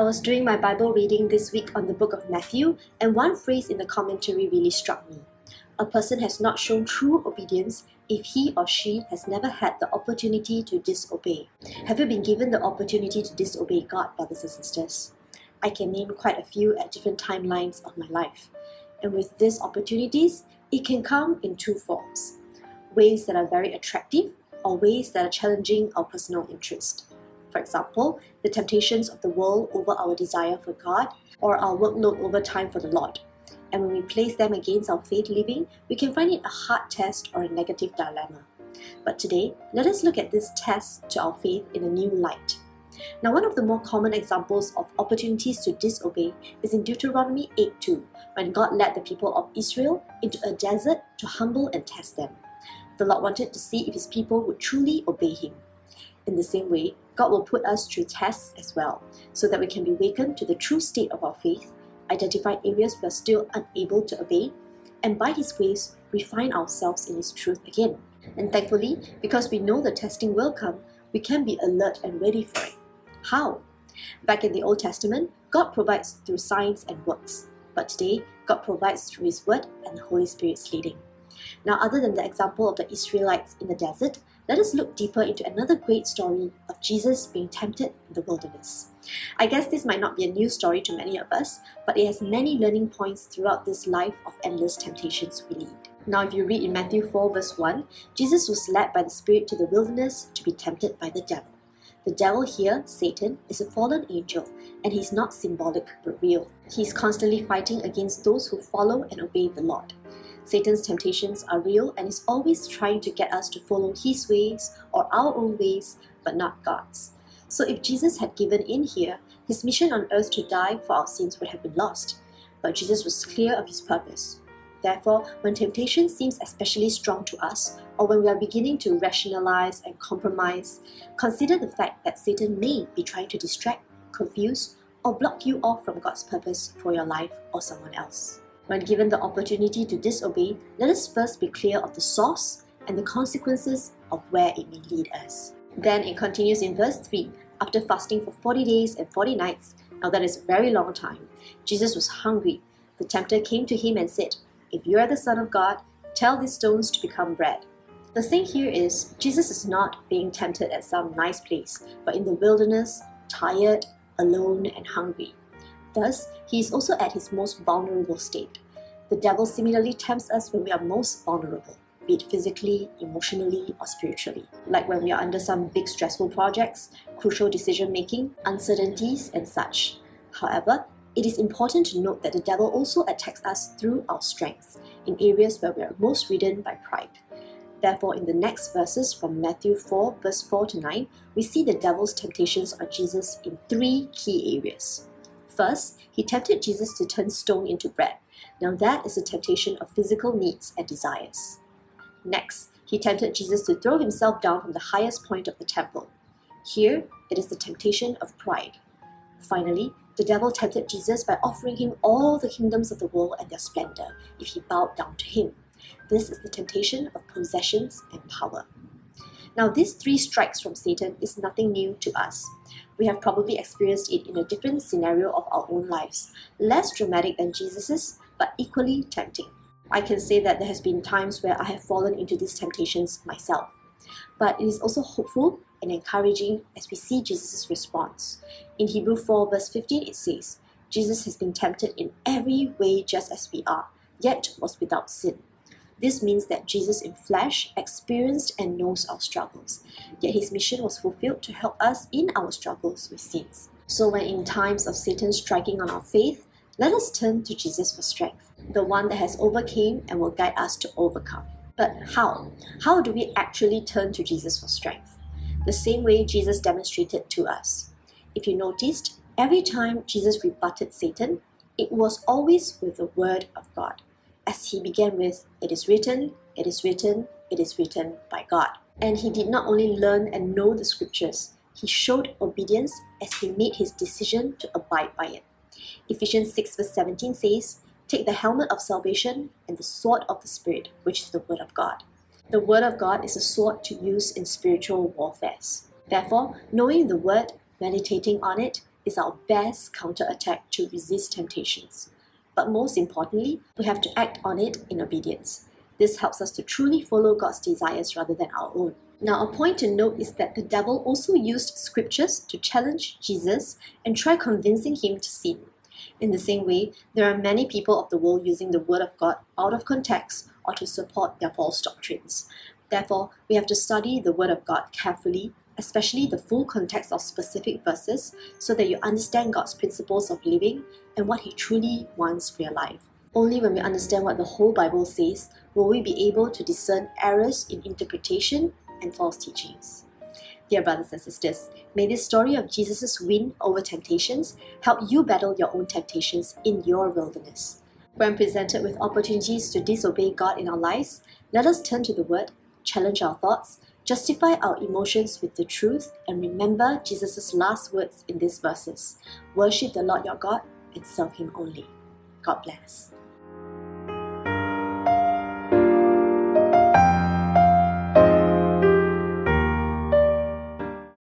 was doing my Bible reading this week on the book of Matthew, and one phrase in the commentary really struck me. A person has not shown true obedience if he or she has never had the opportunity to disobey. Have you been given the opportunity to disobey God, brothers and sisters? I can name quite a few at different timelines of my life. And with these opportunities, it can come in two forms. Ways that are very attractive or ways that are challenging our personal interest. For example, the temptations of the world over our desire for God, or our workload over time for the Lord. And when we place them against our faith living, we can find it a hard test or a negative dilemma. But today, let us look at this test to our faith in a new light. Now, one of the more common examples of opportunities to disobey is in Deuteronomy 8:2, when God led the people of Israel into a desert to humble and test them. The Lord wanted to see if His people would truly obey Him. In the same way, God will put us through tests as well, so that we can be awakened to the true state of our faith, identify areas we are still unable to obey, and by His ways, refine ourselves in His truth again. And thankfully, because we know the testing will come, we can be alert and ready for it. How? Back in the Old Testament, God provides through signs and works. But today, God provides through His Word and the Holy Spirit's leading. Now, other than the example of the Israelites in the desert, let us look deeper into another great story of Jesus being tempted in the wilderness. I guess this might not be a new story to many of us, but it has many learning points throughout this life of endless temptations we lead. Now, if you read in Matthew 4 verse 1, Jesus was led by the Spirit to the wilderness to be tempted by the devil. The devil here, Satan, is a fallen angel, and he's not symbolic but real. He's constantly fighting against those who follow and obey the Lord. Satan's temptations are real and is always trying to get us to follow his ways or our own ways, but not God's. So if Jesus had given in here, his mission on earth to die for our sins would have been lost. But Jesus was clear of his purpose. Therefore, when temptation seems especially strong to us, or when we are beginning to rationalize and compromise, consider the fact that Satan may be trying to distract, confuse, or block you off from God's purpose for your life or someone else. When given the opportunity to disobey, let us first be clear of the source and the consequences of where it may lead us. Then it continues in verse 3. After fasting for 40 days and 40 nights, now that is a very long time, Jesus was hungry. The tempter came to him and said, "If you are the Son of God, tell these stones to become bread." The thing here is, Jesus is not being tempted at some nice place, but in the wilderness, tired, alone, and hungry. Thus, he is also at his most vulnerable state. The devil similarly tempts us when we are most vulnerable, be it physically, emotionally, or spiritually. Like when we are under some big stressful projects, crucial decision-making, uncertainties, and such. However, it is important to note that the devil also attacks us through our strengths, in areas where we are most ridden by pride. Therefore, in the next verses from Matthew 4, verse 4 to 9, we see the devil's temptations on Jesus in three key areas. First, he tempted Jesus to turn stone into bread. Now that is a temptation of physical needs and desires. Next, he tempted Jesus to throw himself down from the highest point of the temple. Here, it is the temptation of pride. Finally, the devil tempted Jesus by offering him all the kingdoms of the world and their splendor if he bowed down to him. This is the temptation of possessions and power. Now, these three strikes from Satan is nothing new to us. We have probably experienced it in a different scenario of our own lives, less dramatic than Jesus's, but equally tempting. I can say that there has been times where I have fallen into these temptations myself. But it is also hopeful and encouraging as we see Jesus' response. In Hebrews 4 verse 15 it says, "Jesus has been tempted in every way just as we are, yet was without sin." This means that Jesus in flesh experienced and knows our struggles, yet his mission was fulfilled to help us in our struggles with sins. So when in times of Satan striking on our faith, let us turn to Jesus for strength, the one that has overcame and will guide us to overcome. But how? How do we actually turn to Jesus for strength? The same way Jesus demonstrated to us. If you noticed, every time Jesus rebutted Satan, it was always with the word of God. As he began with, "It is written, it is written, it is written by God." And he did not only learn and know the scriptures, he showed obedience as he made his decision to abide by it. Ephesians 6 verse 17 says, "Take the helmet of salvation and the sword of the Spirit, which is the word of God." The word of God is a sword to use in spiritual warfare. Therefore, knowing the word, meditating on it, is our best counterattack to resist temptations. But most importantly, we have to act on it in obedience. This helps us to truly follow God's desires rather than our own. Now, a point to note is that the devil also used scriptures to challenge Jesus and try convincing him to sin. In the same way, there are many people of the world using the Word of God out of context or to support their false doctrines. Therefore, we have to study the Word of God carefully, especially the full context of specific verses, so that you understand God's principles of living and what He truly wants for your life. Only when we understand what the whole Bible says will we be able to discern errors in interpretation and false teachings. Dear brothers and sisters, may this story of Jesus' win over temptations help you battle your own temptations in your wilderness. When presented with opportunities to disobey God in our lives, let us turn to the Word, challenge our thoughts, justify our emotions with the truth, and remember Jesus' last words in these verses. Worship the Lord your God and serve Him only. God bless.